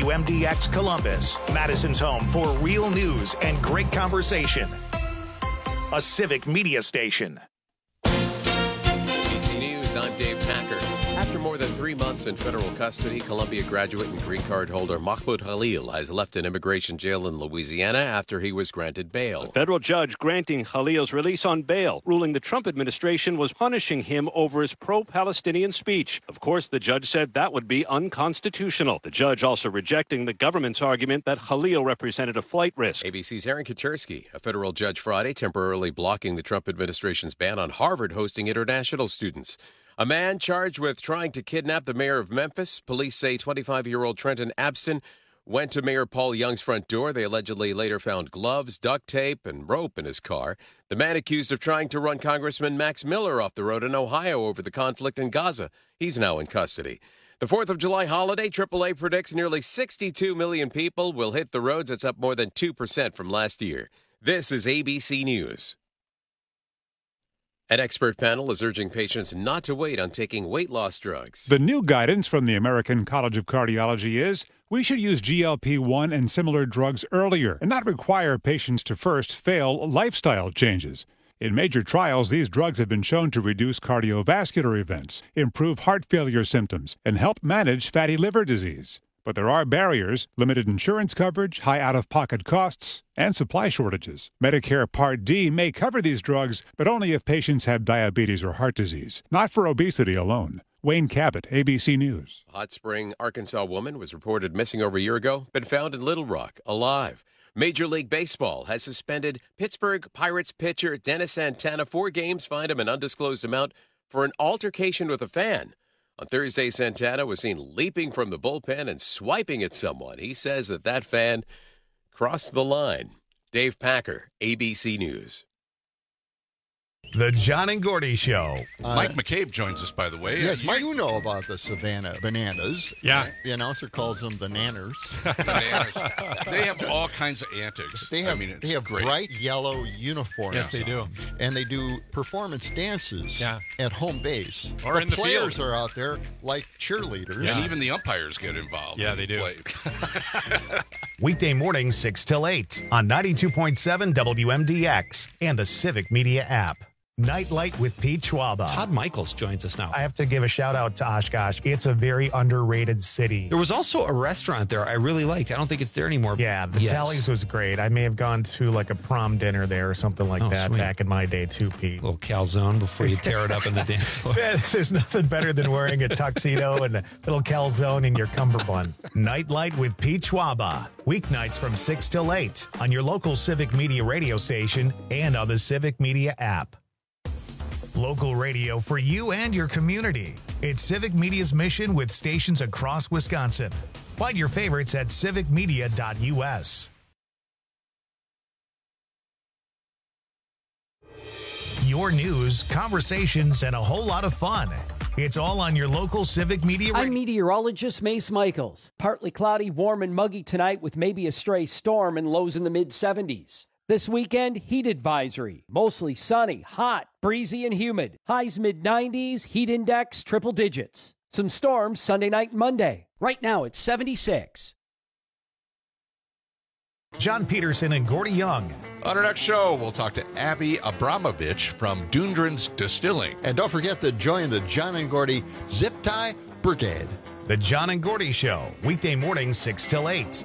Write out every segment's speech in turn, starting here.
WMDX Columbus, Madison's home for real news and great conversation. A civic media station. ABC News, I'm Dave Packer. After more than 3 months in federal custody, Columbia graduate and green card holder Mahmoud Khalil has left an immigration jail in Louisiana after he was granted bail. A federal judge granting Khalil's release on bail, ruling the Trump administration was punishing him over his pro-Palestinian speech. Of course, the judge said that would be unconstitutional. The judge also rejecting the government's argument that Khalil represented a flight risk. ABC's Aaron Katersky, a federal judge Friday temporarily blocking the Trump administration's ban on Harvard hosting international students. A man charged with trying to kidnap the mayor of Memphis. Police say 25-year-old Trenton Abston went to Mayor Paul Young's front door. They allegedly later found gloves, duct tape, and rope in his car. The man accused of trying to run Congressman Max Miller off the road in Ohio over the conflict in Gaza. He's now in custody. The 4th of July holiday, AAA predicts nearly 62 million people will hit the roads. That's up more than 2% from last year. This is ABC News. An expert panel is urging patients not to wait on taking weight loss drugs. The new guidance from the American College of Cardiology is we should use GLP-1 and similar drugs earlier and not require patients to first fail lifestyle changes. In major trials, these drugs have been shown to reduce cardiovascular events, improve heart failure symptoms, and help manage fatty liver disease. But there are barriers: limited insurance coverage, high out-of-pocket costs, and supply shortages. Medicare Part D may cover these drugs, but only if patients have diabetes or heart disease, not for obesity alone. Wayne Cabot, ABC News. A Hot Spring, Arkansas woman was reported missing over a year ago, been found in Little Rock, alive. Major League Baseball has suspended Pittsburgh Pirates pitcher Dennis Santana 4 games, fined him an undisclosed amount for an altercation with a fan. On Thursday, Santana was seen leaping from the bullpen and swiping at someone. He says that fan crossed the line. Dave Packer, ABC News. The John and Gordy Show. Mike McCabe joins us, by the way. Yes, Mike, you know about the Savannah Bananas. Yeah. The announcer calls them bananas. Bananas. They have all kinds of antics. They have great. bright yellow uniforms. Yes, they do. And they do performance dances at home base. Or the in the players field. are out there like cheerleaders. And even the umpires get involved. Yeah, they do. Weekday mornings 6 till 8 on 92.7 WMDX and the Civic Media app. Nightlight with Pete Schwaba. Todd Michaels joins us now. I have to give a shout out to Oshkosh. It's a very underrated city. There was also a restaurant there I really liked. I don't think it's there anymore. Yeah, the Tallies was great. I may have gone to like a prom dinner there or something like that back in my day too, Pete. A little calzone before you tear it up in the dance floor. There's nothing better than wearing a tuxedo and a little calzone in your cummerbund. Nightlight with Pete Schwaba. Weeknights from 6 till 8 on your local Civic Media radio station and on the Civic Media app. Local radio for you and your community. It's Civic Media's mission with stations across Wisconsin. Find your favorites at civicmedia.us. Your news, conversations, and a whole lot of fun. It's all on your local Civic Media radio. I'm meteorologist Mace Michaels. Partly cloudy, warm and muggy tonight with maybe a stray storm and lows in the mid-70s. This weekend, heat advisory. Mostly sunny, hot, breezy, and humid. Highs mid-90s, heat index triple digits. Some storms Sunday night and Monday. Right now, it's 76. John Peterson and Gordy Young. On our next show, we'll talk to Abby Abramovich from Dundren's Distilling. And don't forget to join the John and Gordy Zip Tie Brigade. The John and Gordy Show. Weekday mornings 6 till 8.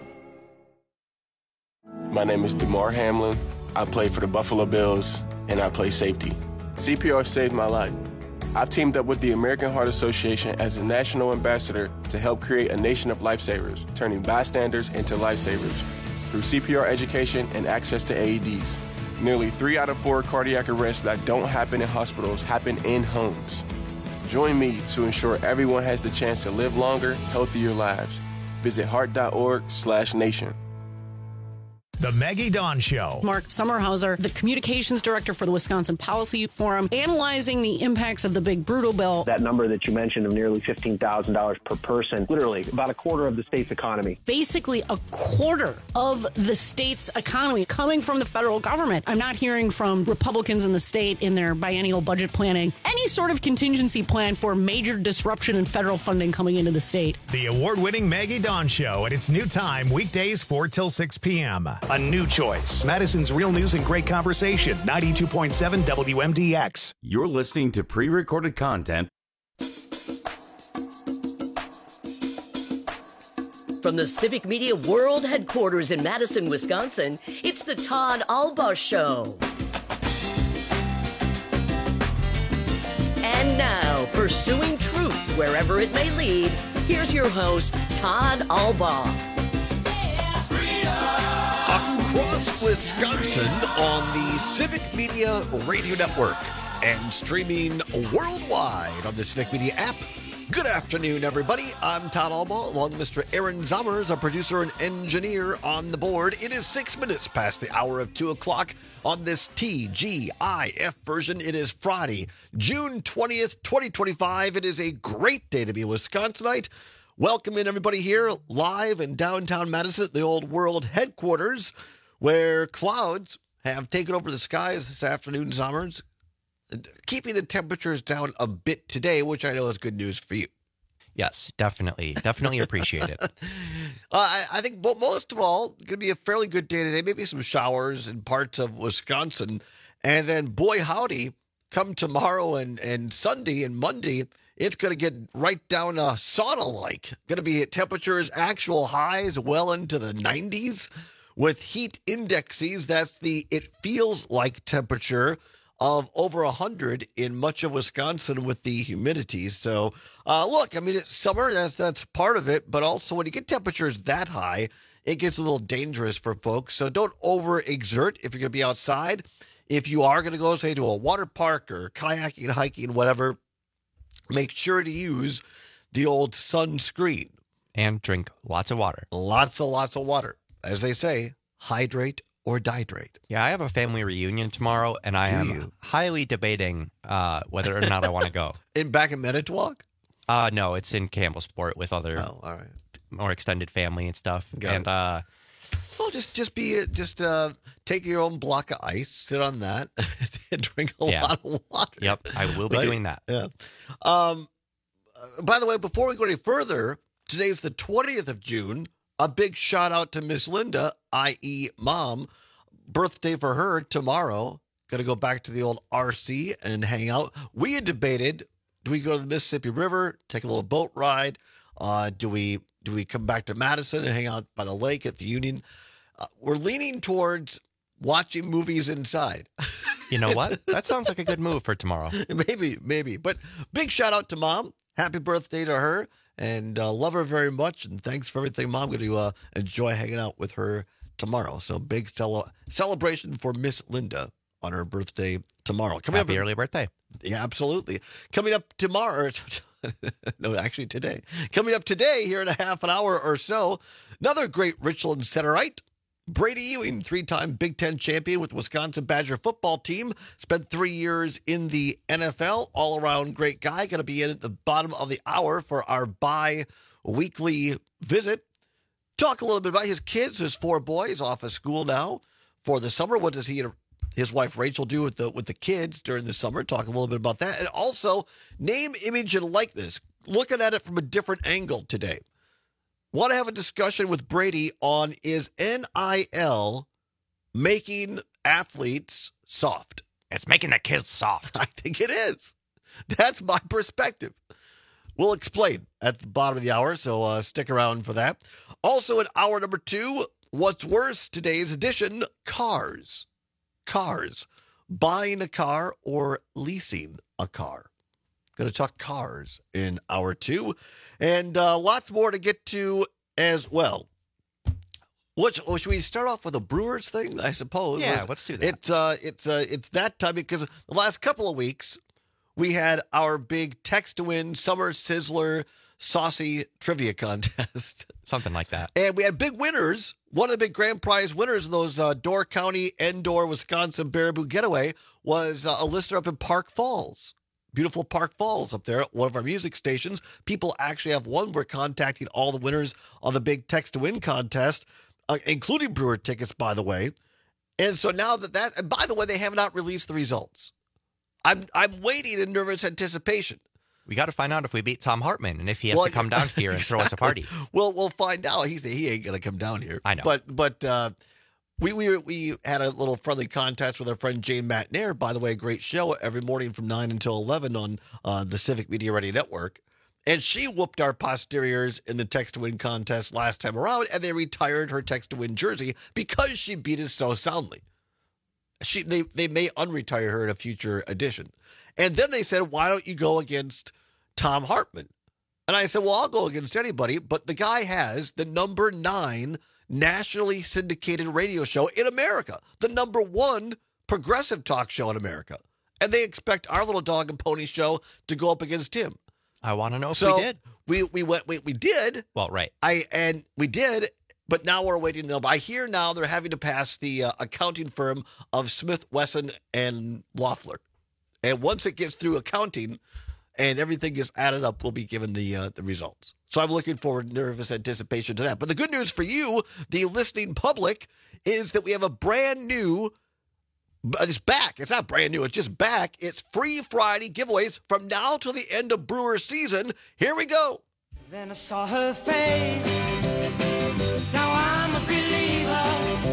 My name is DeMar Hamlin. I play for the Buffalo Bills, and I play safety. CPR saved my life. I've teamed up with the American Heart Association as a national ambassador to help create a nation of lifesavers, turning bystanders into lifesavers through CPR education and access to AEDs. Nearly 3 out of 4 cardiac arrests that don't happen in hospitals happen in homes. Join me to ensure everyone has the chance to live longer, healthier lives. Visit heart.org/nation. The Maggie Dawn Show. Mark Sommerhauser, the communications director for the Wisconsin Policy Forum, analyzing the impacts of the big brutal bill. That number that you mentioned of nearly $15,000 per person, literally about a quarter of the state's economy. Basically a quarter of the state's economy coming from the federal government. I'm not hearing from Republicans in the state in their biennial budget planning any sort of contingency plan for major disruption in federal funding coming into the state. The award-winning Maggie Dawn Show at its new time, weekdays 4 till 6 p.m. A new choice. Madison's Real News and Great Conversation, 92.7 WMDX. You're listening to pre-recorded content. From the Civic Media World Headquarters in Madison, Wisconsin, it's the Todd Albaugh Show. And now, pursuing truth wherever it may lead, here's your host, Todd Albaugh. Across Wisconsin on the Civic Media Radio Network and streaming worldwide on the Civic Media app. Good afternoon, everybody. I'm Todd Albaugh, along with Mr. Aaron Zommers, our producer and engineer on the board. It is 6 minutes past the hour of 2 o'clock on this TGIF version. It is Friday, June 20th, 2025. It is a great day to be a Wisconsinite. Welcome in, everybody, here live in downtown Madison at the Old World Headquarters, where clouds have taken over the skies this afternoon, Zommers, keeping the temperatures down a bit today, which I know is good news for you. Yes, definitely. Definitely appreciate it. I think most of all, going to be a fairly good day today. Maybe some showers in parts of Wisconsin. And then, boy, howdy, come tomorrow and Sunday and Monday, it's going to get right down sauna-like. Going to be at temperatures, actual highs well into the 90s. With heat indexes, that's the it feels like temperature of over 100 in much of Wisconsin with the humidity. So, look, I mean, it's summer. That's part of it. But also, when you get temperatures that high, it gets a little dangerous for folks. So don't overexert if you're going to be outside. If you are going to go, say, to a water park or kayaking, hiking, whatever, make sure to use the old sunscreen. And drink lots of water. Lots of water. As they say, hydrate or dihydrate. Yeah, I have a family reunion tomorrow, and I am highly debating whether or not I want to go. Back in Manitowoc? No, it's in Campbellsport with other all right. more extended family and stuff. Well, take your own block of ice, sit on that, and drink a lot of water. Yep, I will be doing that. Yeah. By the way, before we go any further, today's the 20th of June. A big shout out to Miss Linda, i.e. Mom. Birthday for her tomorrow. Going to go back to the old RC and hang out. We had debated, do we go to the Mississippi River, take a little boat ride? Do we come back to Madison and hang out by the lake at the Union? We're leaning towards watching movies inside. You know what? That sounds like a good move for tomorrow. Maybe. But big shout out to Mom. Happy birthday to her. And love her very much. And thanks for everything, Mom. I'm going to enjoy hanging out with her tomorrow. So big celebration for Miss Linda on her birthday tomorrow. Happy early birthday. Yeah, absolutely. Coming up tomorrow. No, actually today. Coming up today, here in a half an hour or so, another great Richland Centerite. Brady Ewing, 3-time Big Ten champion with the Wisconsin Badger football team. Spent 3 years in the NFL. All-around great guy. Going to be in at the bottom of the hour for our bi-weekly visit. Talk a little bit about his kids, his 4 boys off of school now for the summer. What does he and his wife Rachel do with the kids during the summer? Talk a little bit about that. And also, name, image, and likeness. Looking at it from a different angle today. Want to have a discussion with Brady on is NIL making athletes soft? It's making the kids soft. I think it is. That's my perspective. We'll explain at the bottom of the hour, so stick around for that. Also in hour number 2, what's worse, today's edition, cars. Cars. Buying a car or leasing a car. Going to talk cars in hour 2. And lots more to get to as well. Should we start off with a Brewers thing, I suppose? Yeah, let's do that. It's that time because the last couple of weeks, we had our big text-to-win summer sizzler saucy trivia contest. Something like that. And we had big winners. One of the big grand prize winners of those Door County, Endor, Wisconsin Baraboo Getaway was a listener up in Park Falls. Beautiful Park Falls up there, one of our music stations. People actually have won. We're contacting all the winners on the big Text to Win contest, including Brewer tickets, by the way. And so now and by the way, they have not released the results. I'm waiting in nervous anticipation. We got to find out if we beat Tom Hartman and if he has to come down here and throw us a party. Well, we'll find out. He ain't going to come down here. I know. But we had a little friendly contest with our friend Jane Matnair. By the way, a great show every morning from 9 until 11 on the Civic Media Ready Network. And she whooped our posteriors in the Text to Win contest last time around, and they retired her Text to Win jersey because she beat us so soundly. They may unretire her in a future edition. And then they said, why don't you go against Tom Hartman? And I said, well, I'll go against anybody, but the guy has the number 9 nationally syndicated radio show in America, the number 1 progressive talk show in America. And they expect our little dog and pony show to go up against him. I want to know if we did. We did. Well, right. We did, but now we're waiting. I hear now they're having to pass the accounting firm of Smith, Wesson, and Loeffler. And once it gets through accounting and everything is added up, we'll be given the results. So I'm looking forward in nervous anticipation to that. But the good news for you, the listening public, is that we have a brand new, it's back. It's not brand new. It's just back. It's Free Friday giveaways from now till the end of Brewer season. Here we go. Then I saw her face. Now I'm a believer.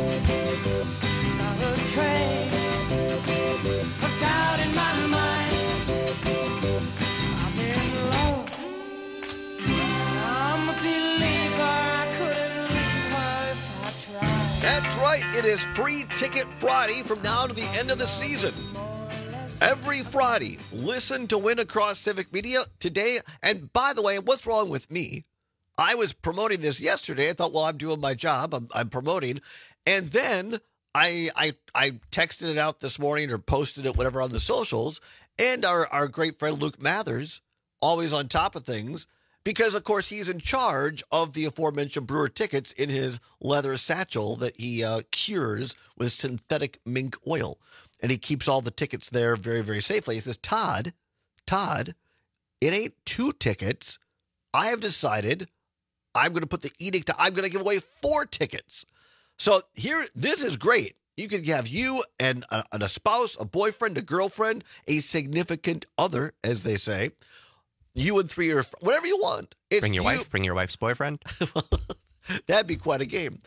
Not a trace of doubt in my mind. I'm in love. I'm a believer. I couldn't leave her if I tried. That's right. It is Free Ticket Friday from now to the end of the season. Every Friday, listen to win across Civic Media today. And by the way, what's wrong with me? I was promoting this yesterday. I thought, well, I'm doing my job. I'm promoting. And then I texted it out this morning or posted it, whatever, on the socials. And our great friend Luke Mathers, always on top of things, because, of course, he's in charge of the aforementioned Brewer tickets in his leather satchel that he cures with synthetic mink oil. And he keeps all the tickets there very, very safely. He says, Todd, it ain't 2 tickets. I have decided I'm going to put the edict. I'm going to give away 4 tickets. So here, this is great. You can have you and a spouse, a boyfriend, a girlfriend, a significant other, as they say. You and 3 or whatever you want. Bring your wife. Bring your wife's boyfriend. That'd be quite a game.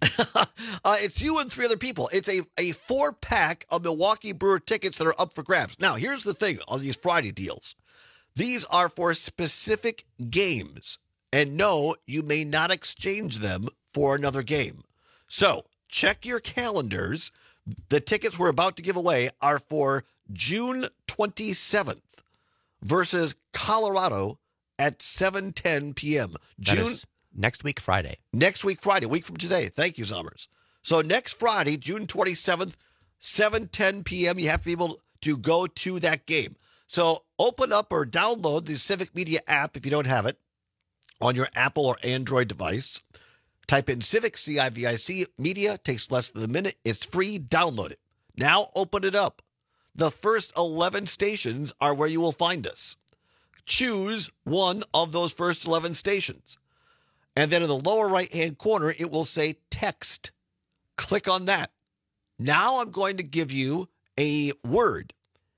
It's you and 3 other people. It's a 4-pack of Milwaukee Brewer tickets that are up for grabs. Now, here's the thing on these Friday deals. These are for specific games. And no, you may not exchange them for another game. So check your calendars. The tickets we're about to give away are for June 27th versus Colorado at 7:10 p.m. Next week, Friday. Next week, Friday, a week from today. Thank you, Zommers. So next Friday, June 27th, 7:10 p.m., you have to be able to go to that game. So open up or download the Civic Media app if you don't have it on your Apple or Android device. Type in Civic, C-I-V-I-C, Media. Takes less than a minute. It's free. Download it. Now open it up. The first 11 stations are where you will find us. Choose one of those first 11 stations. And then in the lower right-hand corner, it will say text. Click on that. Now I'm going to give you a word.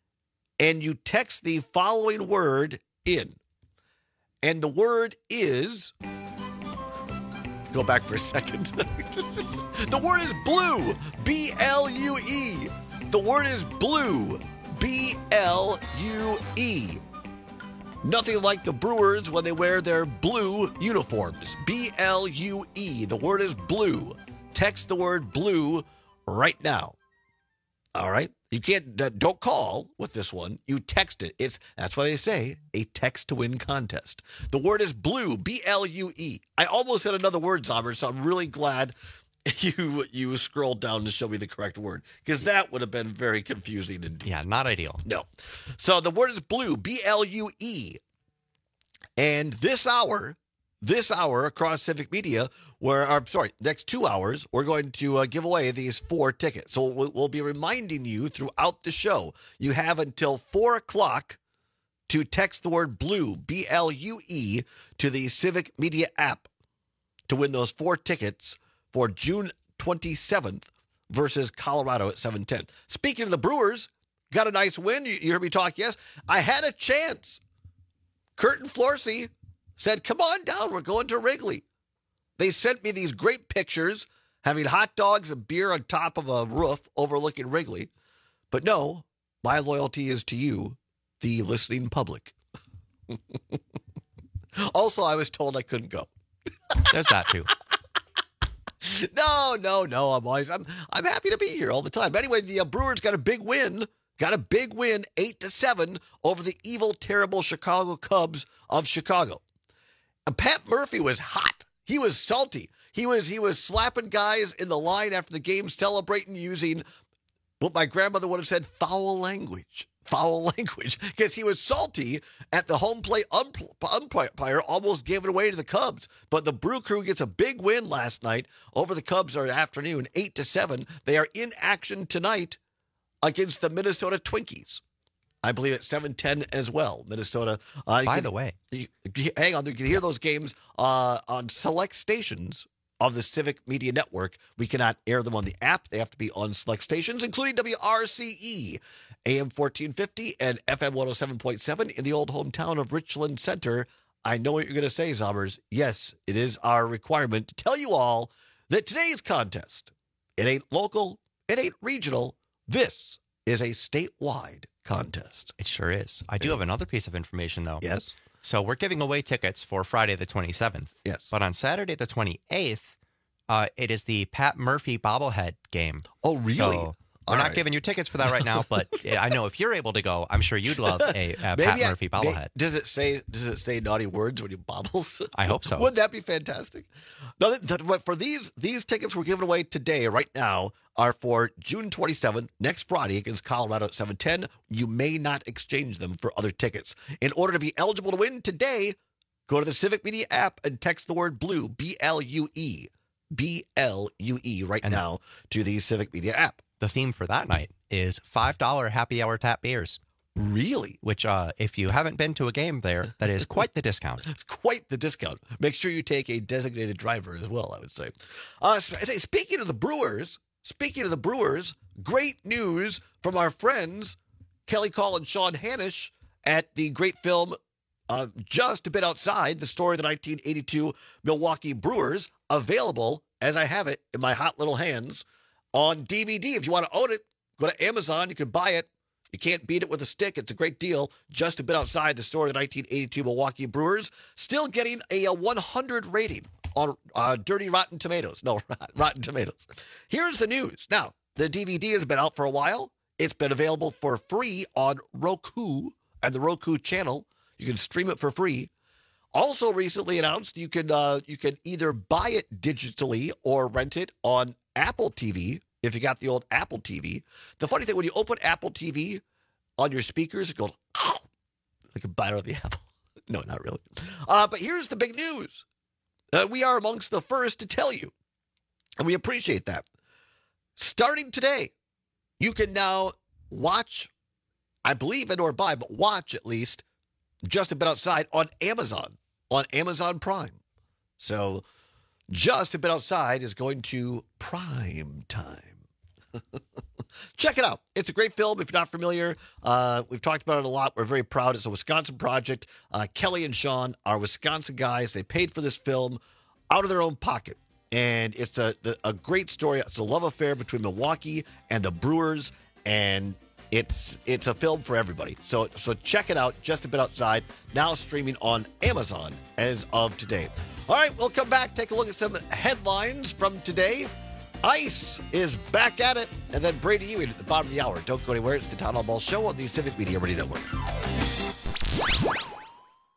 And you text the following word in. And the word is... Go back for a second. The word is blue. B-L-U-E. The word is blue. B-L-U-E. Nothing like the Brewers when they wear their blue uniforms. B-L-U-E. The word is blue. Text the word blue right now. All right? You can't, don't call with this one. You text it. That's why they say a text to win contest. The word is blue, B-L-U-E. I almost had another word, Zommer, so I'm really glad you scrolled down to show me the correct word, because that would have been very confusing indeed. Yeah, not ideal. No. So the word is blue, B-L-U-E. And this hour across Civic Media, next 2 hours, we're going to give away these 4 tickets. So we'll be reminding you throughout the show. You have until 4 o'clock to text the word BLUE, B-L-U-E, to the Civic Media app to win those 4 tickets for June 27th versus Colorado at 7:10. Speaking of the Brewers, got a nice win. You heard me talk, yes? I had a chance. Curtin Florsey said, come on down, we're going to Wrigley. They sent me these great pictures, having hot dogs and beer on top of a roof overlooking Wrigley. But no, my loyalty is to you, the listening public. Also, I was told I couldn't go. There's that too. No. I'm happy to be here all the time. But anyway, the Brewers got a big win. 8-7 over the evil, terrible Chicago Cubs of Chicago. And Pat Murphy was hot. He was salty. He was slapping guys in the line after the game, celebrating using what my grandmother would have said, foul language, because he was salty at the home plate umpire almost gave it away to the Cubs. But the Brew Crew gets a big win last night over the Cubs or afternoon, 8-7. They are in action tonight against the Minnesota Twinkies. I believe at 7:10 as well. Minnesota. By the way, hang on. You can hear those games on select stations of the Civic Media Network. We cannot air them on the app. They have to be on select stations, including WRCE, AM 1450 and FM 107.7 in the old hometown of Richland Center. I know what you're going to say, Zombers. Yes, it is our requirement to tell you all that today's contest, it ain't local, it ain't regional. This is a statewide contest. It sure is. I do have another piece of information, though. Yes. So we're giving away tickets for Friday the 27th. Yes. But on Saturday the 28th, it is the Pat Murphy bobblehead game. Oh, really? So we're not giving you tickets for that right now, but I know if you're able to go, I'm sure you'd love a Pat Murphy bobblehead. Does it say naughty words when you bobbles? I hope so. Wouldn't that be fantastic? No, for these tickets we're giving away today, right now, are for June 27th, next Friday against Colorado at 7:10. You may not exchange them for other tickets. In order to be eligible to win today, go to the Civic Media app and text the word BLUE, B-L-U-E, B-L-U-E now to the Civic Media app. The theme for that night is $5 happy hour tap beers. Really? Which, if you haven't been to a game there, that is quite the discount. It's quite the discount. Make sure you take a designated driver as well, I would say. Speaking of the Brewers, great news from our friends Kelly Call and Sean Hanisch at the great film Just a Bit Outside, the story of the 1982 Milwaukee Brewers, available, as I have it in my hot little hands, on DVD. If you want to own it, go to Amazon. You can buy it. You can't beat it with a stick. It's a great deal. Just a Bit Outside, the story of the 1982 Milwaukee Brewers. Still getting a 100 rating on Dirty Rotten Tomatoes. No, Rotten Tomatoes. Here's the news. Now, the DVD has been out for a while. It's been available for free on Roku and the Roku channel. You can stream it for free. Also recently announced you can either buy it digitally or rent it on Apple TV if you got the old Apple TV. The funny thing, when you open Apple TV on your speakers, it goes, oh, like a bite out of the apple. No, not really. But here's the big news. We are amongst the first to tell you, and we appreciate that. Starting today, you can now watch, I believe, and or buy, but watch at least, Just a Bit Outside on Amazon Prime. So Just a Bit Outside is going to prime time. Check it out. It's a great film. If you're not familiar, we've talked about it a lot. We're very proud. It's a Wisconsin project. Kelly and Sean are Wisconsin guys. They paid for this film out of their own pocket. And it's a great story. It's a love affair between Milwaukee and the Brewers. And it's a film for everybody. So check it out. Just a Bit Outside. Now streaming on Amazon as of today. All right, we'll come back, take a look at some headlines from today. ICE is back at it. And then Brady Ewing at the bottom of the hour. Don't go anywhere. It's the Town Hall Ball Show on the Civic Media Radio Network.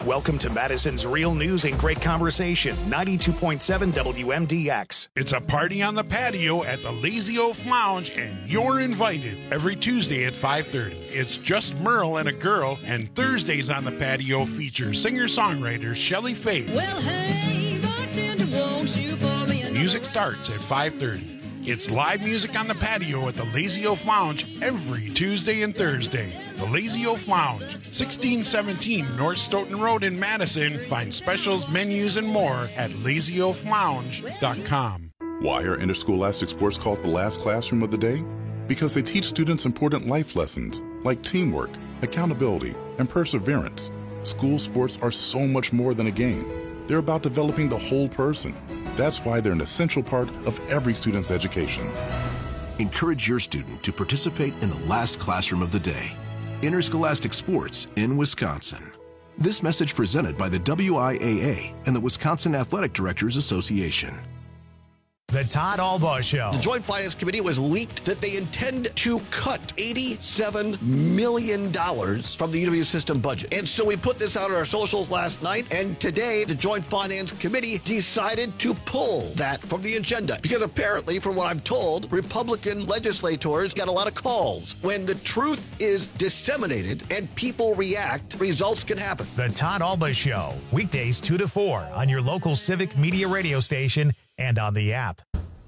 Welcome to Madison's Real News and Great Conversation, 92.7 WMDX. It's a party on the patio at the Lazy Oaf Lounge, and you're invited every Tuesday at 5:30. It's just Merle and a girl, and Thursdays on the patio feature singer-songwriter Shelley Faith. Well, hey, bartender, won't you pour me another? Music starts at 5:30. It's live music on the patio at the Lazy Oaf Lounge every Tuesday and Thursday. The Lazy Oaf Lounge, 1617 North Stoughton Road in Madison. Find specials, menus, and more at lazyoaflounge.com. Why are interscholastic sports called the last classroom of the day? Because they teach students important life lessons like teamwork, accountability, and perseverance. School sports are so much more than a game. They're about developing the whole person. That's why they're an essential part of every student's education. Encourage your student to participate in the last classroom of the day. Interscholastic sports in Wisconsin. This message presented by the WIAA and the Wisconsin Athletic Directors Association. The Todd Albaugh Show. The Joint Finance Committee was leaked that they intend to cut $87 million from the UW system budget. And so we put this out on our socials last night, and today the Joint Finance Committee decided to pull that from the agenda. Because apparently, from what I'm told, Republican legislators got a lot of calls. When the truth is disseminated and people react, results can happen. The Todd Albaugh Show, weekdays 2 to 4 on your local Civic Media radio station and on the app.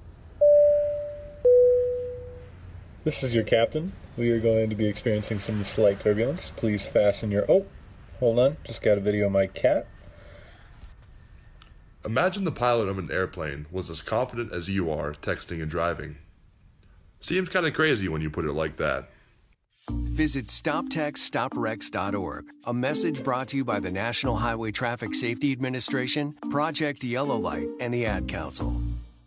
This is your captain. We are going to be experiencing some slight turbulence. Please fasten your... Oh, hold on. Just got a video of my cat. Imagine the pilot of an airplane was as confident as you are texting and driving. Seems kind of crazy when you put it like that. Visit StopTextStopWrecks.org. A message brought to you by the National Highway Traffic Safety Administration, Project Yellow Light, and the Ad Council.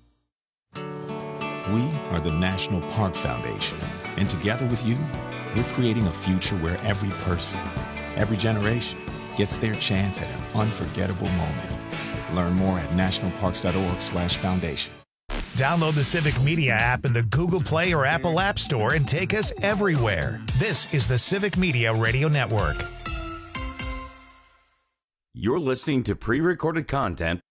We are the National Park Foundation, and together with you, we're creating a future where every person, every generation, gets their chance at an unforgettable moment. Learn more at nationalparks.org/foundation. Download the Civic Media app in the Google Play or Apple App Store and take us everywhere. This is the Civic Media Radio Network. You're listening to pre-recorded content.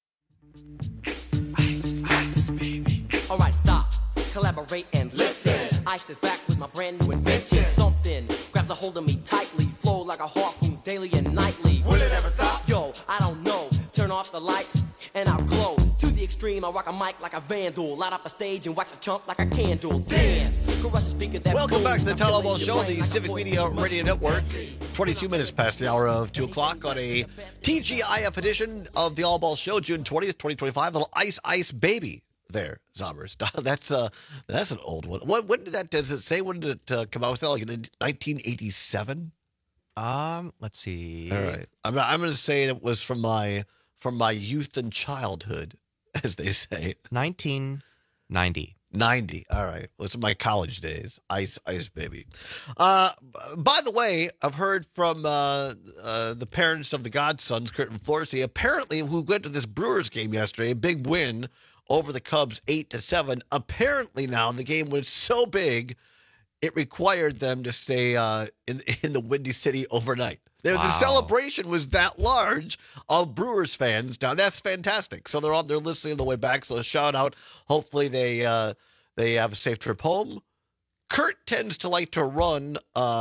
Ice, ice, baby. All right, stop, collaborate, and listen. Ice is back with my brand new invention. Something grabs a hold of me tightly, flow like a harpoon daily and nightly. Will it ever stop? Yo, I don't know. Turn off the lights and I'll glow. To the extreme, I rock a mic like a vandal. Light up a stage and wax a chump like a candle. Dance. Welcome back to the Todd Albaugh Show, the Civic Media Radio Network. 22 minutes past the hour of 2 o'clock on a TGIF edition of the Albaugh Show, June 20th, 2025. Little Ice Ice Baby there, Zombers. That's an old one. When did that, does it say, when did it come out? Was that like in 1987? Let's see. All right. I'm going to say it was from my youth and childhood, as they say. 1990. 90. All right. Well, it's my college days. Ice, Ice Baby. By the way, I've heard from the parents of the Godsons, Kurt and Florsey, apparently, who went to this Brewers game yesterday, a big win over the Cubs 8-7. Apparently now the game was so big, it required them to stay in the Windy City overnight. Wow. The celebration was that large of Brewers fans down. That's fantastic. So they're listening on the way back. So a shout out. Hopefully they have a safe trip home. Kurt tends to like to run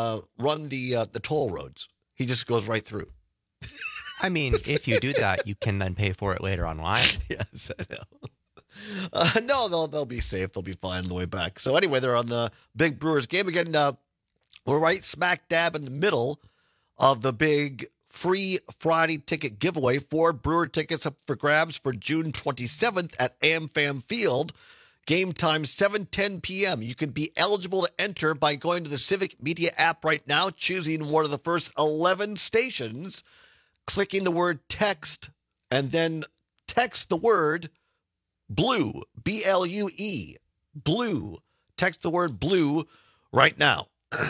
the toll roads. He just goes right through. I mean, if you do that, you can then pay for it later online. Yes, I know. No, they'll be safe. They'll be fine on the way back. So anyway, they're on the big Brewers game again. We're right smack dab in the middle of the big free Friday ticket giveaway. 4 Brewer tickets up for grabs for June 27th at AmFam Field. Game time 7:10 p.m. You could be eligible to enter by going to the Civic Media app right now, choosing one of the first 11 stations, clicking the word text, and then text the word blue, B-L-U-E, blue. Text the word blue right now.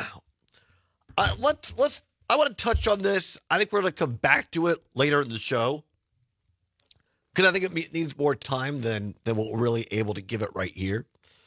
I want to touch on this. I think we're going to come back to it later in the show because I think it needs more time than what we're really able to give it right here.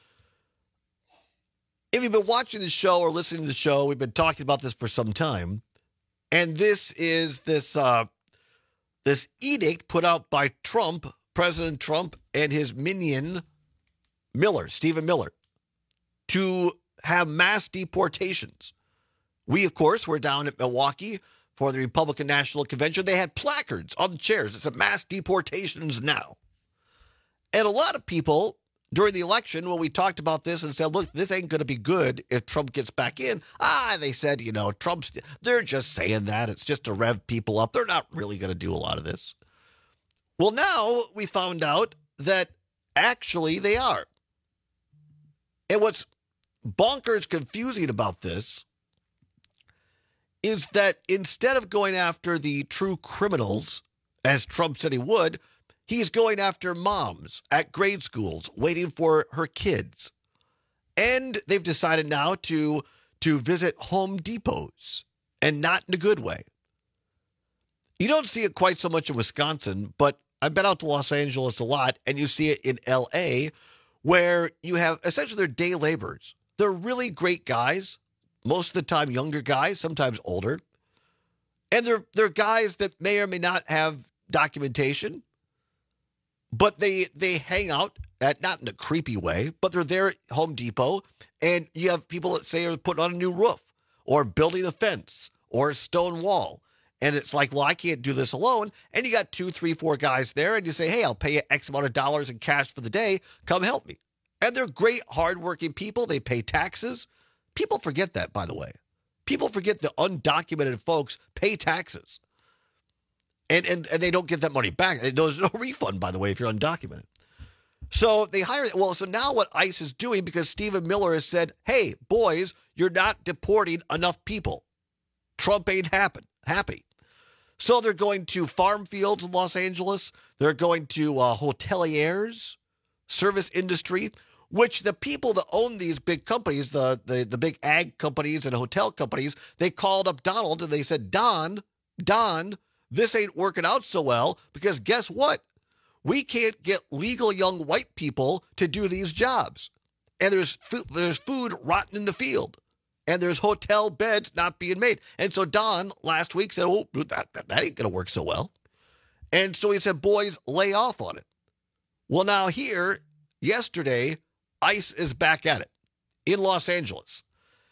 If you've been watching the show or listening to the show, we've been talking about this for some time. And this is this this edict put out by Trump, President Trump, and his minion, Stephen Miller, to have mass deportations. We, of course, were down at Milwaukee for the Republican National Convention. They had placards on the chairs. It's a mass deportations now. And a lot of people during the election, when we talked about this and said, look, this ain't going to be good if Trump gets back in. They said, they're just saying that. It's just to rev people up. They're not really going to do a lot of this. Well, now we found out that actually they are. And what's bonkers confusing about this is that instead of going after the true criminals, as Trump said he would, he's going after moms at grade schools waiting for her kids. And they've decided now to visit Home Depots, and not in a good way. You don't see it quite so much in Wisconsin, but I've been out to Los Angeles a lot, and you see it in L.A., where you have essentially they're day laborers. They're really great guys, most of the time younger guys, sometimes older. And they're guys that may or may not have documentation, but they hang out not in a creepy way, but they're there at Home Depot, and you have people that say are putting on a new roof or building a fence or a stone wall. And it's like, well, I can't do this alone. And you got 2, 3, 4 guys there, and you say, hey, I'll pay you X amount of dollars in cash for the day. Come help me. And they're great, hardworking people. They pay taxes. People forget that, by the way. People forget the undocumented folks pay taxes. And they don't get that money back. There's no refund, by the way, if you're undocumented. So they hire. Well, so now what ICE is doing, because Stephen Miller has said, hey, boys, you're not deporting enough people. Trump ain't happy. So they're going to farm fields in Los Angeles. They're going to hoteliers, service industry, which the people that own these big companies, the big ag companies and hotel companies, they called up Donald and they said, Don, this ain't working out so well, because guess what? We can't get legal young white people to do these jobs. And there's food rotting in the field. And there's hotel beds not being made. And so Don last week said, oh, that ain't going to work so well. And so he said, boys, lay off on it. Well, now here, yesterday, ICE is back at it in Los Angeles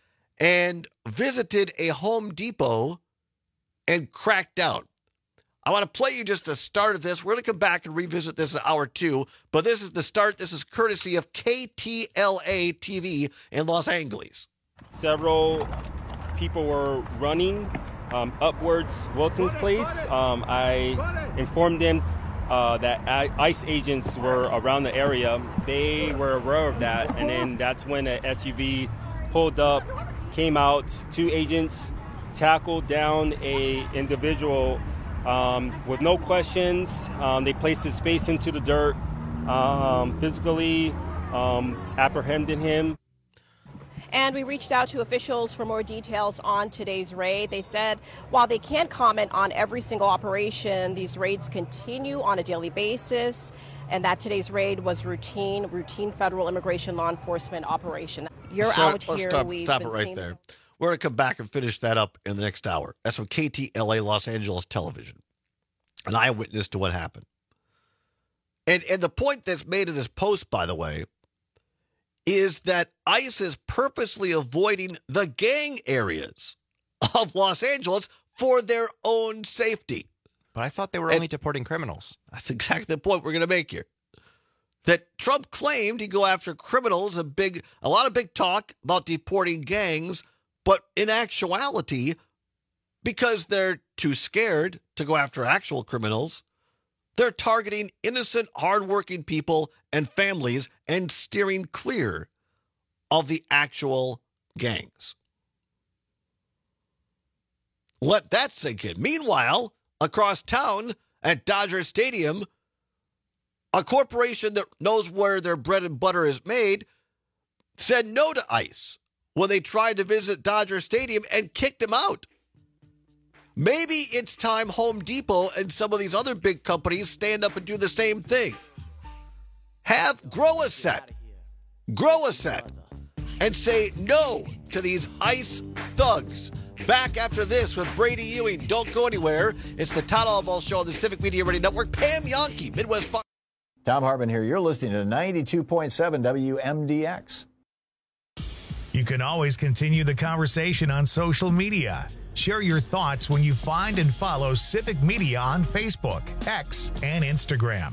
and visited a Home Depot and cracked down. I want to play you just the start of this. We're going to come back and revisit this in hour 2, but this is the start. This is courtesy of KTLA TV in Los Angeles. Several people were running upwards Wilton's place. I informed them that ICE agents were around the area. They were aware of that, and then that's when an SUV pulled up, came out. 2 agents tackled down a individual with no questions. They placed his face into the dirt, physically apprehended him. And we reached out to officials for more details on today's raid. They said while they can't comment on every single operation, these raids continue on a daily basis, and that today's raid was routine federal immigration law enforcement operation. Let's stop it right there. We're going to come back and finish that up in the next hour. That's from KTLA Los Angeles Television, an eyewitness to what happened. And the point that's made in this post, by the way, is that ICE is purposely avoiding the gang areas of Los Angeles for their own safety. But I thought they were only deporting criminals. That's exactly the point we're going to make here. That Trump claimed he'd go after criminals, a lot of big talk about deporting gangs, but in actuality, because they're too scared to go after actual criminals, they're targeting innocent, hardworking people and families and steering clear of the actual gangs. Let that sink in. Meanwhile, across town at Dodger Stadium, a corporation that knows where their bread and butter is made said no to ICE when they tried to visit Dodger Stadium and kicked them out. Maybe it's time Home Depot and some of these other big companies stand up and do the same thing. Grow a set, and say no to these ICE thugs Back after this with Brady Ewing. Don't go anywhere. It's the Todd Albaugh Show on the Civic Media Radio Network. Pam Yonke, Midwest Fox. Tom Hartman here. You're listening to 92.7 WMDX. You can always continue the conversation on social media. Share your thoughts when you find and follow Civic Media on Facebook, X, and Instagram.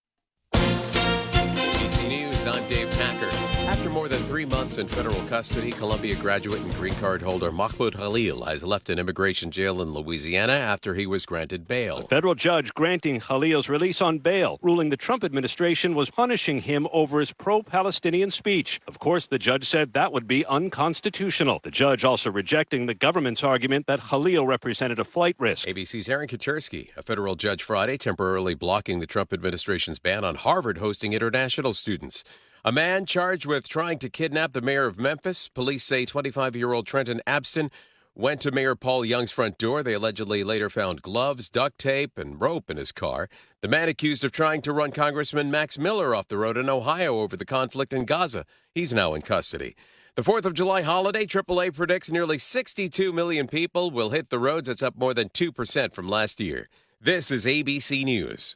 ABC News, I'm Dave Packer. After more than 3 months in federal custody, Columbia graduate and green card holder Mahmoud Khalil has left an immigration jail in Louisiana after he was granted bail. A federal judge granting Khalil's release on bail, ruling the Trump administration was punishing him over his pro-Palestinian speech. Of course, the judge said that would be unconstitutional. The judge also rejecting the government's argument that Khalil represented a flight risk. ABC's Aaron Kachersky, a federal judge Friday temporarily blocking the Trump administration's ban on Harvard hosting international students. A man charged with trying to kidnap the mayor of Memphis. Police say 25-year-old Trenton Abston went to Mayor Paul Young's front door. They allegedly later found gloves, duct tape, and rope in his car. The man accused of trying to run Congressman Max Miller off the road in Ohio over the conflict in Gaza. He's now in custody. The 4th of July holiday, AAA predicts nearly 62 million people will hit the roads. That's up more than 2% from last year. This is ABC News.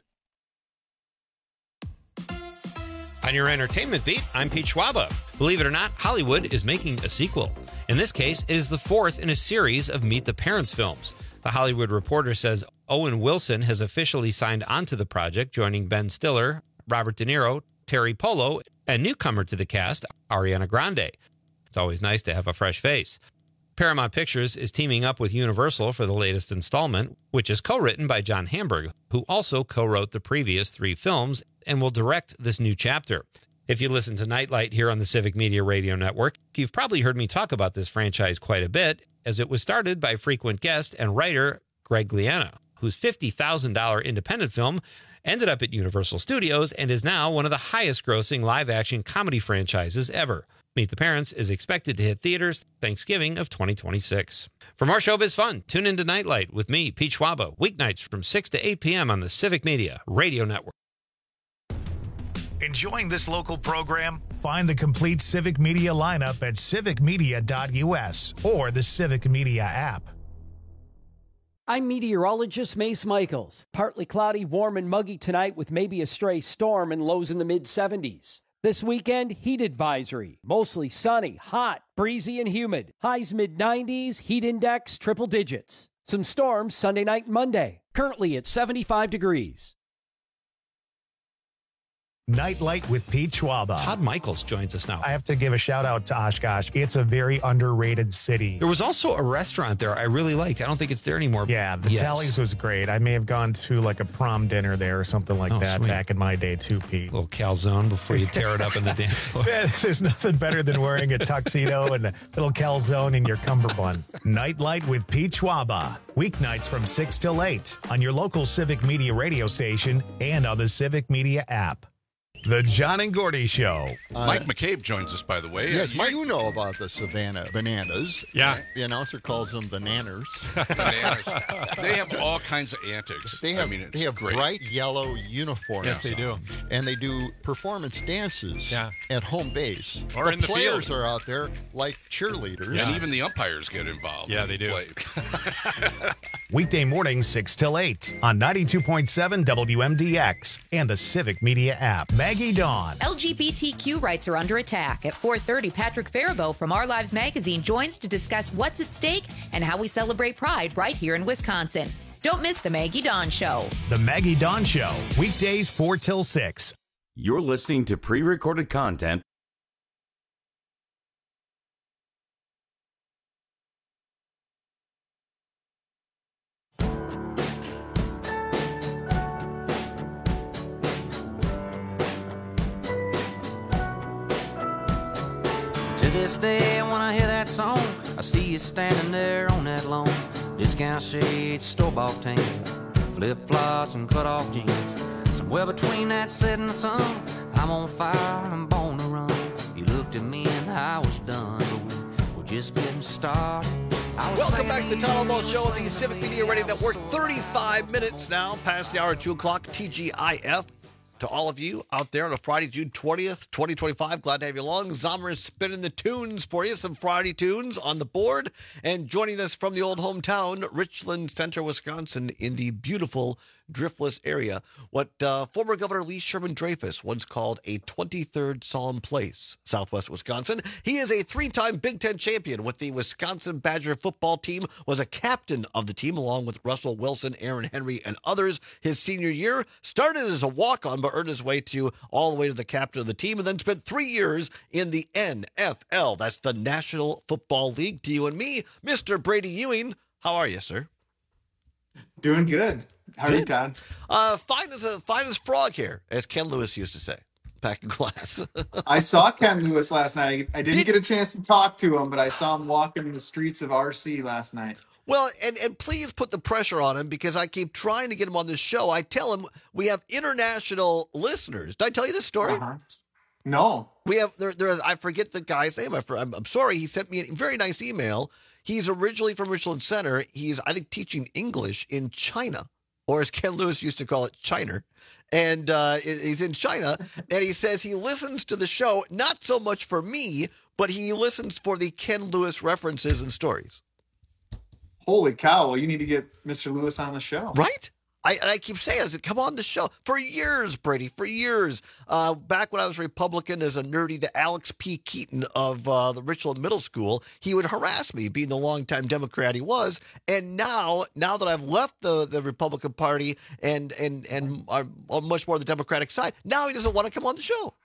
On your entertainment beat, I'm Pete Schwaba. Believe it or not, Hollywood is making a sequel. In this case, it is the 4th in a series of Meet the Parents films. The Hollywood Reporter says Owen Wilson has officially signed onto the project, joining Ben Stiller, Robert De Niro, Terry Polo, and newcomer to the cast, Ariana Grande. It's always nice to have a fresh face. Paramount Pictures is teaming up with Universal for the latest installment, which is co-written by John Hamburg, who also co-wrote the previous 3 films and will direct this new chapter. If you listen to Nightlight here on the Civic Media Radio Network, you've probably heard me talk about this franchise quite a bit, as it was started by frequent guest and writer Greg Gliana, whose $50,000 independent film ended up at Universal Studios and is now one of the highest-grossing live-action comedy franchises ever. Meet the Parents is expected to hit theaters Thanksgiving of 2026. For more showbiz fun, tune into Nightlight with me, Pete Schwaba, weeknights from 6 to 8 p.m. on the Civic Media Radio Network. Enjoying this local program? Find the complete Civic Media lineup at civicmedia.us or the Civic Media app. I'm meteorologist Mace Michaels. Partly cloudy, warm, and muggy tonight with maybe a stray storm and lows in the mid-70s. This weekend, heat advisory. Mostly sunny, hot, breezy, and humid. Highs mid-90s, heat index triple digits. Some storms Sunday night and Monday. Currently at 75 degrees. Nightlight with Pete Schwaba. Todd Michaels joins us now. I have to give a shout out to Oshkosh. It's a very underrated city. There was also a restaurant there I really liked. I don't think it's there anymore. Yeah, the Tallies was great. I may have gone to like a prom dinner there or something like that back in my day too, Pete. A little calzone before you tear it up in the dance floor. There's nothing better than wearing a tuxedo and a little calzone in your cummerbund. Nightlight with Pete Schwaba. Weeknights from 6 till 8 on your local Civic Media radio station and on the Civic Media app. The John and Gordy Show. Mike McCabe joins us, by the way. Yes, Mike, you know about the Savannah Bananas. Yeah. The announcer calls them the Nanners. Bananas. They have all kinds of antics. They have, it's they have great. bright yellow uniforms. Yes, they do. And they do performance dances at home base. Or in the players field. are out there like cheerleaders. And even the umpires get involved. Yeah, they do. Weekday mornings 6 till 8 on 92.7 WMDX and the Civic Media app. Maggie Dawn. LGBTQ rights are under attack. At 4:30, Patrick Faribault from Our Lives Magazine joins to discuss what's at stake and how we celebrate Pride right here in Wisconsin. Don't miss the Maggie Dawn Show. The Maggie Dawn Show, weekdays 4 till 6. You're listening to pre-recorded content. To this day, when I hear that song, I see you standing there on that lawn. Discount shades, store-bought tan, flip-flops and cut-off jeans. Somewhere between that set and the sun, I'm on fire, I'm born to run. You looked at me and I was done, but we're just getting started. Welcome back to the Todd Albaugh Show on the Civic Media Radio Network. 35 minutes now past the hour, 2 o'clock, TGIF. to all of you out there on a Friday, June 20th, 2025. Glad to have you along. Zomer is spinning the tunes for you, some Friday tunes on the board. And joining us from the old hometown, Richland Center, Wisconsin, in the beautiful Driftless area, what former Governor Lee Sherman Dreyfus once called a 23rd solemn place, Southwest Wisconsin. He is a three-time Big Ten champion with the Wisconsin Badger football team, was a captain of the team along with Russell Wilson, Aaron Henry, and others his senior year. Started as a walk-on, but earned his way to all the way to the captain of the team, and then spent 3 years in the NFL. That's the National Football League. To you and me, Mr. Brady Ewing. How are you, sir? Doing good. How are you, Todd? Fine as frog hair, as Ken Lewis used to say, back in class. I saw Ken Lewis last night. I didn't get a chance to talk to him, but I saw him walking the streets of RC last night. Well, and please put the pressure on him because I keep trying to get him on this show. I tell him we have international listeners. Did I tell you this story? No. We have there. I forget the guy's name. I'm sorry. He sent me a very nice email. He's originally from Richland Center. He's, I think, teaching English in China, or as Ken Lewis used to call it, China. And he's in China, and he says he listens to the show, not so much for me, but he listens for the Ken Lewis references and stories. Holy cow. Well, you need to get Mr. Lewis on the show. Right? I keep saying, I said, come on the show. For years, Brady, for years. Back when I was Republican as a nerdy, the Alex P. Keaton of the Richland Middle School, he would harass me, being the longtime Democrat he was. And now that I've left the Republican Party and I'm much more on the Democratic side, now he doesn't want to come on the show.